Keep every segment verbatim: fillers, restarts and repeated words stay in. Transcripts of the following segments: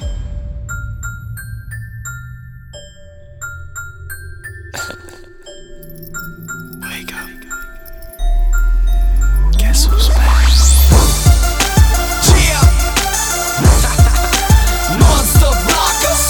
Wake up. Guess who's back? Yeah. Monster blockers.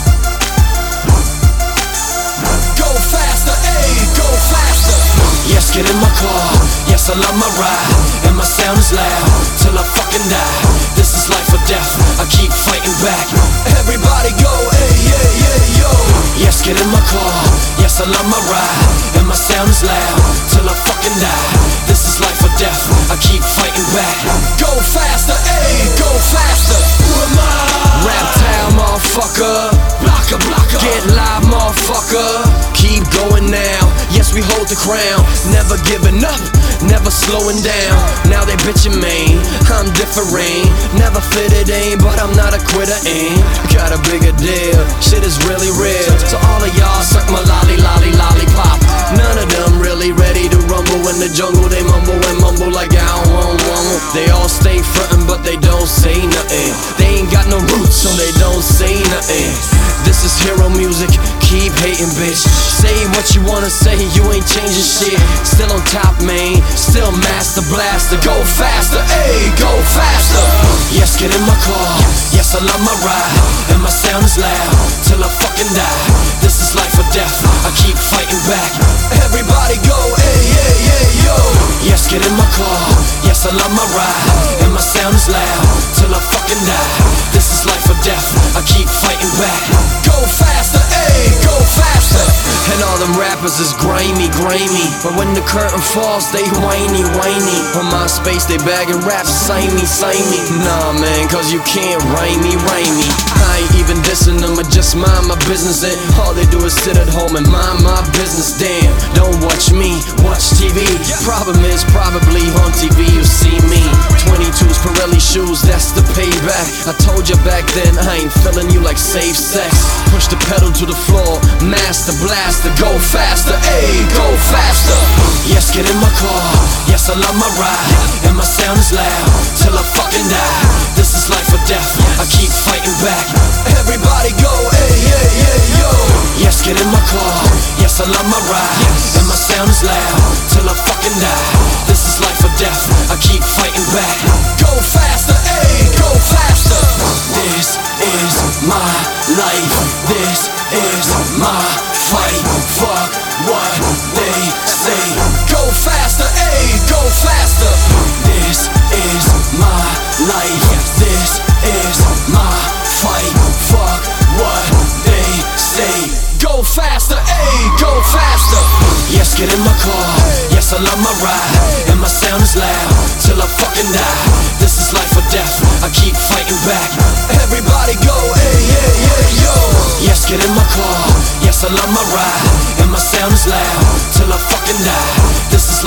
Go faster, ayy, go faster. Yes, get in my car. Yes, I love my ride, and my sound is loud till I fucking die. This is life or death. I keep fighting back. Everybody go, ayy, yeah, yeah, yo. Yes, get in my car. Yes, I love my ride, and my sound is loud till I fucking die. This is life or death. I keep fighting back. Go faster, ayy, go faster. Who am I? Rap town, motherfucker. Blocker, blocker. Get live, motherfucker. Keep going now. Yes, we hold the crown. Never giving up, never slowing down. Now they bitchin' me, I'm different. Never fitted in, but I'm not a quitter, ain't. Got a bigger deal, shit is really real. So all of y'all suck my lolly, lolly, lollipop. None of them really ready to rumble in the jungle. They mumble and mumble like I don't want one. They all stay frontin', but they don't say nothing. They ain't got no roots, so they don't say nothing. This is hero music, keep hating, bitch. Say what you wanna say, you ain't changing shit. Still on top, man, still master blaster. Go faster, ayy, go faster. Yes, get in my car. Yes, I love my ride, and my sound is loud till I fucking die. This is life or death. I keep fighting back. Everybody go, ayy, yeah, yeah, yo. Yes, get in my car. Yes, I love my ride, and my sound is loud till I fucking die. This is life or death. I keep fighting back. Go faster, ayy, go faster. And all them rappers is grimy, grimy, but when the curtain falls, they whiny, whiny. On my space, they bagging raps, sign me, sign me. Nah, man, cause you can't rhyme me, rhyme me. I ain't even dissing them, I just mind my business, and all they do is sit at home and mind my business. Damn, don't watch me, watch T V. Problem is, probably on T V you see me. twenty-twos, Pirelli shoes, that's the payback. I told you back then, I ain't feeling you like safe sex. Push the pedal to the floor, master blaster. Go faster, ayy, go faster. Yes, get in my car. Yes, I love my ride, and my sound is loud till I fucking die. This is life or death. I keep fighting back. Everybody go, ayy, yeah, yeah, yo. Yes, get in my car. Yes, I love my ride, and my sound is loud till I fucking die. This is life or death. I keep fighting back. Go faster, ayy, go faster. This is my life. This is my fight. Fuck what they say. Go faster, ayy, go faster. This is my life. This is my fight. Fuck what they say. Go faster, ayy, go faster. Yes, get in my car. Yes, I love my ride, and my sound is loud till I fucking die. This is life or death. I keep fighting back. Everybody go, ayy, yeah, yeah, yo. Yes, get in my car. Yes, I love my ride, and my sound is loud till I fucking die. This is